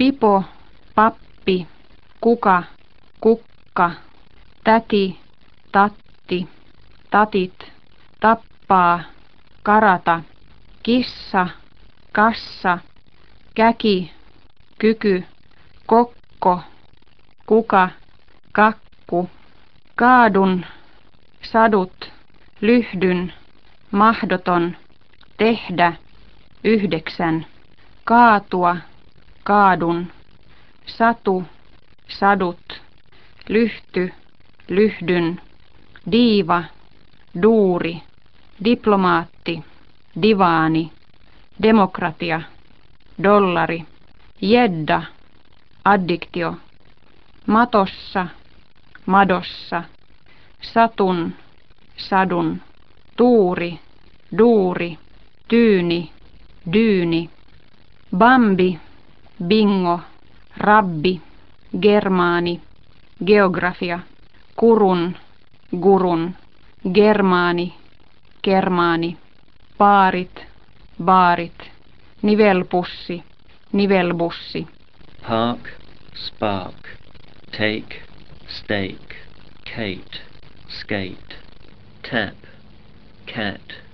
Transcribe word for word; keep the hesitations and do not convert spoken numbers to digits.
pipo, pappi, kuka, kukka, täti, tatti, tatit, tappaa, karata, kissa, kassa, käki, kyky, kokko, kuka, kakku, kaadun, sadut, lyhdyn, mahdoton, tehdä, yhdeksän, kaatua, kaadun, satu, sadut, lyhty, lyhdyn, diiva, duuri, diplomaatti, divaani, demokratia, dollari, jedda, addiktio, matossa, madossa, satun, sadun, tuuri, duuri, tyyni, dyyni, bambi, bingo, rabbi, germaani, geografia, kurun, gurun, germaani, kermaani, paarit, baarit, nivelpussi, nivelbussi. Park, spark, take, stake, Kate, skate, tap, cat.